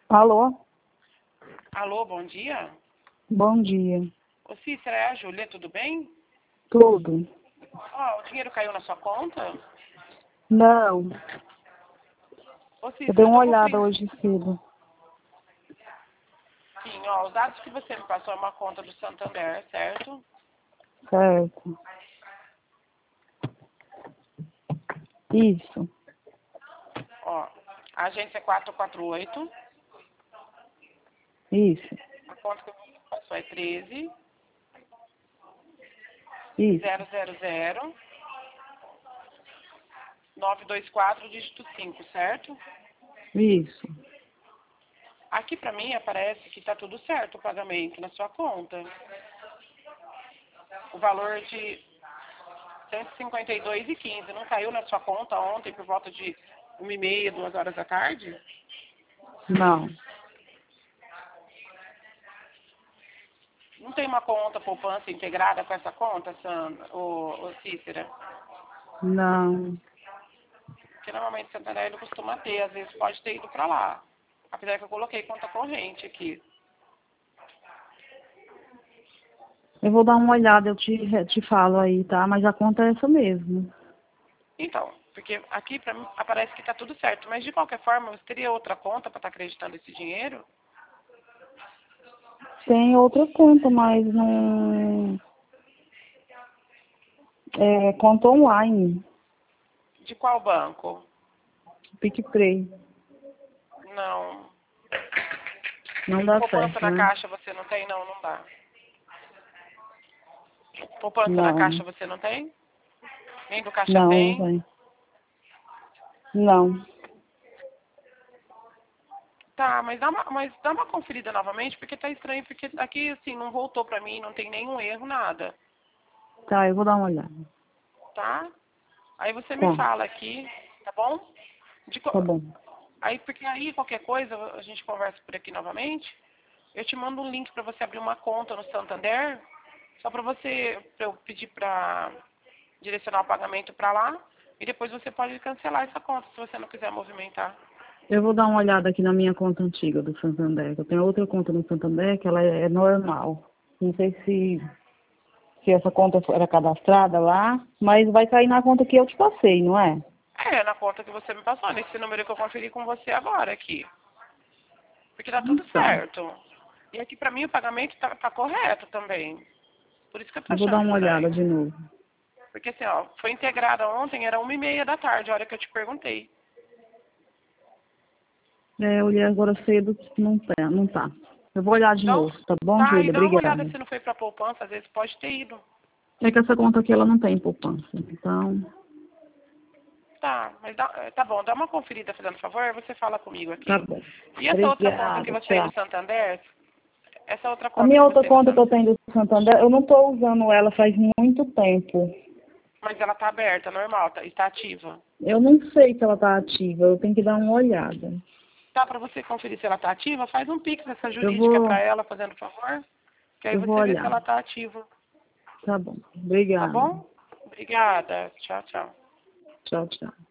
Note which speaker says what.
Speaker 1: Alô?
Speaker 2: Alô, bom dia.
Speaker 1: Bom dia.
Speaker 2: Ô Cícera, é a Júlia, tudo bem?
Speaker 1: Tudo?
Speaker 2: Ó, o dinheiro caiu na sua conta?
Speaker 1: Não.
Speaker 2: Ô
Speaker 1: Eu dei
Speaker 2: Cícera, eu
Speaker 1: uma
Speaker 2: tô
Speaker 1: olhada
Speaker 2: conferindo.
Speaker 1: hoje cedo.
Speaker 2: Sim, ó, os dados que você me passou é uma conta do Santander, certo?
Speaker 1: Certo. Isso.
Speaker 2: Ó, a agência é 448,
Speaker 1: Isso.
Speaker 2: a conta que você passou é
Speaker 1: Isso.
Speaker 2: 13 924, dígito 5, certo?
Speaker 1: Isso.
Speaker 2: Aqui pra mim aparece que tá tudo certo o pagamento na sua conta. O valor de 152,15 não caiu na sua conta ontem por volta de 1h30, 2 horas da tarde?
Speaker 1: Não.
Speaker 2: Não tem uma conta poupança integrada com essa conta, ô Cícera?
Speaker 1: Não.
Speaker 2: Porque normalmente Santander não costuma ter, às vezes pode ter ido para lá. Apesar que eu coloquei conta corrente aqui.
Speaker 1: Eu vou dar uma olhada, eu te falo aí, tá? Mas a conta é essa mesmo.
Speaker 2: Então, porque aqui para mim aparece que está tudo certo, mas de qualquer forma, você teria outra conta para estar acreditando esse dinheiro?
Speaker 1: Tem outra conta, mas não... É conta online.
Speaker 2: De qual banco?
Speaker 1: PicPay.
Speaker 2: Não.
Speaker 1: Não dá
Speaker 2: Poupança
Speaker 1: certo,
Speaker 2: na
Speaker 1: né?
Speaker 2: Caixa você não tem? Não, não dá. Poupança na
Speaker 1: Não.
Speaker 2: Caixa você não tem? Nem do Caixa
Speaker 1: Não, não
Speaker 2: tem?
Speaker 1: tem. Não.
Speaker 2: Tá, mas dá uma conferida novamente, porque tá estranho, porque aqui, assim, não voltou pra mim, não tem nenhum erro, nada,
Speaker 1: Tá, eu vou dar uma olhada.
Speaker 2: tá? Aí você me
Speaker 1: Tá,
Speaker 2: fala aqui, tá bom? De co-
Speaker 1: tá bom.
Speaker 2: Aí, porque aí, qualquer coisa, a gente conversa por aqui novamente, eu te mando um link pra você abrir uma conta no Santander, só pra eu pedir pra direcionar o pagamento pra lá, e depois você pode cancelar essa conta, se você não quiser movimentar.
Speaker 1: Eu vou dar uma olhada aqui na minha conta antiga do Santander. Eu tenho outra conta no Santander que ela é normal. Não sei se essa conta era cadastrada lá, mas vai cair na conta que eu te passei, não é?
Speaker 2: É, na conta que você me passou, nesse número que eu conferi com você agora aqui. Porque tá tudo
Speaker 1: Então,
Speaker 2: certo. E aqui pra mim o pagamento tá correto também. Por isso que eu tô
Speaker 1: eu vou dar
Speaker 2: achando
Speaker 1: uma olhada
Speaker 2: estranho.
Speaker 1: de novo.
Speaker 2: Porque assim, ó, foi integrada ontem, era 1h30 da tarde, a hora que eu te perguntei.
Speaker 1: É, eu olhei agora cedo, não tá, não tá. Eu vou olhar de
Speaker 2: Então,
Speaker 1: novo, tá bom,
Speaker 2: tá, e
Speaker 1: Júlia?
Speaker 2: dá uma olhada
Speaker 1: Obrigada.
Speaker 2: se não foi pra poupança, às vezes pode ter ido.
Speaker 1: É que essa conta aqui ela não tem poupança, então,
Speaker 2: Tá, mas tá bom, dá uma conferida fazendo favor, você fala comigo
Speaker 1: tá
Speaker 2: aqui.
Speaker 1: bom.
Speaker 2: E essa outra conta que
Speaker 1: Obrigada,
Speaker 2: você tem
Speaker 1: tchau.
Speaker 2: no Santander, essa outra
Speaker 1: A
Speaker 2: conta
Speaker 1: minha
Speaker 2: que
Speaker 1: outra
Speaker 2: você tem no
Speaker 1: conta que eu
Speaker 2: Santander,
Speaker 1: tenho do Santander, eu não tô usando ela faz muito tempo.
Speaker 2: mas ela tá aberta, normal, está ativa.
Speaker 1: Eu não sei se ela tá ativa, eu tenho que dar uma olhada.
Speaker 2: Tá, pra você conferir se ela tá ativa, faz um pix nessa
Speaker 1: Eu
Speaker 2: jurídica
Speaker 1: vou,
Speaker 2: pra ela, fazendo favor, que aí
Speaker 1: eu vou
Speaker 2: você vê se
Speaker 1: olhar.
Speaker 2: ela tá ativa.
Speaker 1: Tá bom.
Speaker 2: Tá
Speaker 1: Obrigada.
Speaker 2: bom? Obrigada. Tchau, tchau.
Speaker 1: Tchau, tchau.